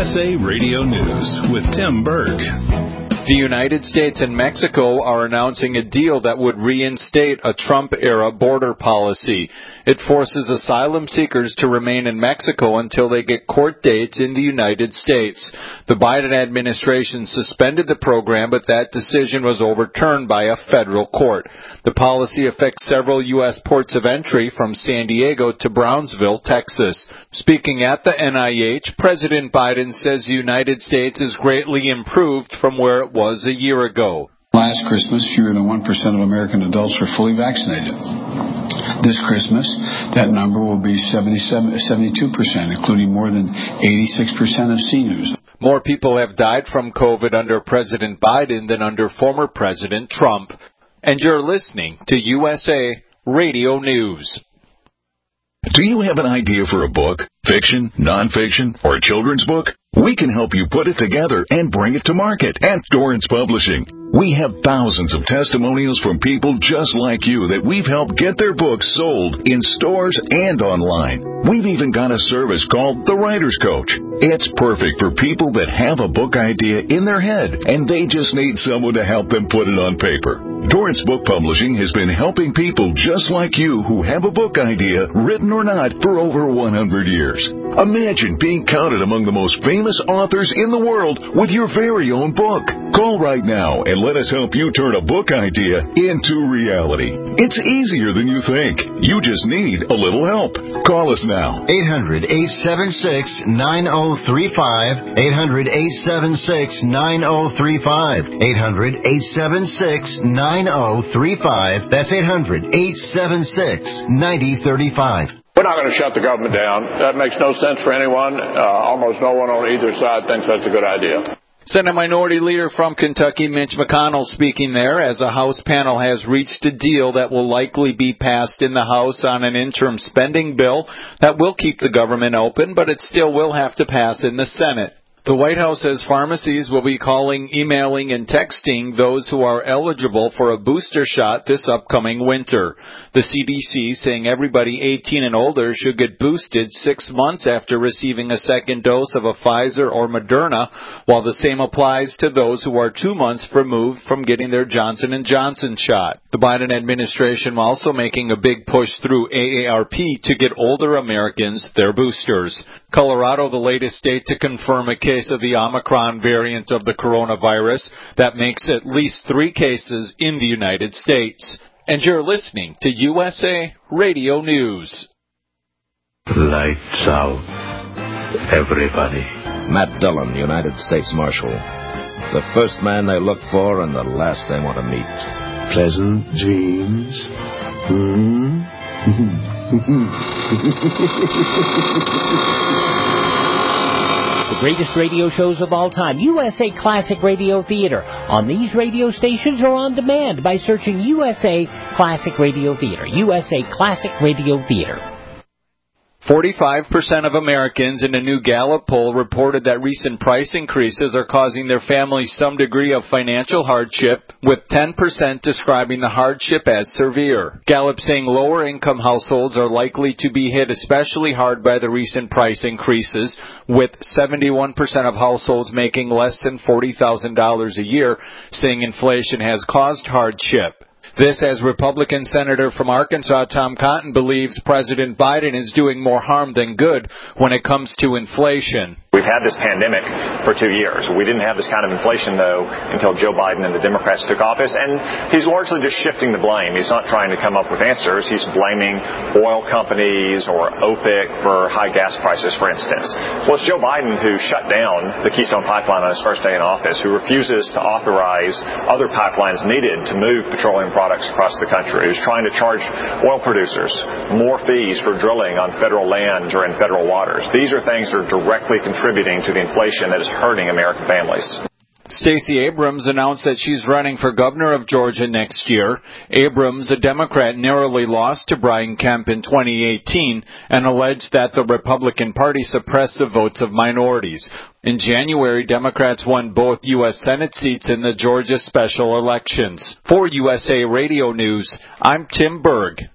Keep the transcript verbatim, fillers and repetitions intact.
S A Radio News with Tim Berg. The United States and Mexico are announcing a deal that would reinstate a Trump-era border policy. It forces asylum seekers to remain in Mexico until they get court dates in the United States. The Biden administration suspended the program, but that decision was overturned by a federal court. The policy affects several U S ports of entry from San Diego to Brownsville, Texas. Speaking at the N I H, President Biden says the United States is greatly improved from where it was a year ago. Last Christmas, fewer than one percent of American adults were fully vaccinated. This Christmas, that number will be seventy-seven, seventy-two percent, including more than eighty-six percent of seniors. More people have died from COVID under President Biden than under former President Trump. And you're listening to U S A Radio News. Do you have an idea for a book, fiction, nonfiction, or a children's book? We can help you put it together and bring it to market at Dorrance Publishing. We have thousands of testimonials from people just like you that we've helped get their books sold in stores and online. We've even got a service called The Writer's Coach. It's perfect for people that have a book idea in their head and they just need someone to help them put it on paper. Dorrance Book Publishing has been helping people just like you who have a book idea, written or not, for over one hundred years. Imagine being counted among the most famous authors in the world with your very own book. Call right now and let us help you turn a book idea into reality. It's easier than you think. You just need a little help. Call us now. eight hundred, eight seven six, nine oh three five. eight hundred, eight seven six, nine oh three five. eight hundred, eight seven six, nine oh three five. That's eight hundred, eight seven six, nine oh three five. We're not going to shut the government down. That makes no sense for anyone. Uh, almost no one on either side thinks that's a good idea. Senate Minority Leader from Kentucky, Mitch McConnell, speaking there as a House panel has reached a deal that will likely be passed in the House on an interim spending bill that will keep the government open, but it still will have to pass in the Senate. The White House says pharmacies will be calling, emailing, and texting those who are eligible for a booster shot this upcoming winter. The C D C saying everybody eighteen and older should get boosted six months after receiving a second dose of a Pfizer or Moderna, while the same applies to those who are two months removed from getting their Johnson and Johnson shot. The Biden administration also making a big push through A A R P to get older Americans their boosters. Colorado, the latest state to confirm a case of the Omicron variant of the coronavirus. That makes at least three cases in the United States. And you're listening to U S A Radio News. Lights out, everybody. Matt Dillon, United States Marshal. The first man they look for and the last they want to meet. Pleasant dreams. Hmm? The greatest radio shows of all time, U S A Classic Radio Theater, on these radio stations or on demand by searching U S A Classic Radio Theater. U S A Classic Radio Theater. forty-five percent of Americans in a new Gallup poll reported that recent price increases are causing their families some degree of financial hardship, with ten percent describing the hardship as severe. Gallup saying lower-income households are likely to be hit especially hard by the recent price increases, with seventy-one percent of households making less than forty thousand dollars a year saying inflation has caused hardship. This as Republican Senator from Arkansas Tom Cotton believes President Biden is doing more harm than good when it comes to inflation. We've had this pandemic for two years. We didn't have this kind of inflation, though, until Joe Biden and the Democrats took office. And he's largely just shifting the blame. He's not trying to come up with answers. He's blaming oil companies or OPEC for high gas prices, for instance. Well, it's Joe Biden who shut down the Keystone Pipeline on his first day in office, who refuses to authorize other pipelines needed to move petroleum products across the country, who's trying to charge oil producers more fees for drilling on federal land or in federal waters. These are things that are directly contributing contributing to the inflation that is hurting American families. Stacey Abrams announced that she's running for governor of Georgia next year. Abrams, a Democrat, narrowly lost to Brian Kemp in twenty eighteen and alleged that the Republican Party suppressed the votes of minorities. In January, Democrats won both U S Senate seats in the Georgia special elections. For U S A Radio News, I'm Tim Berg.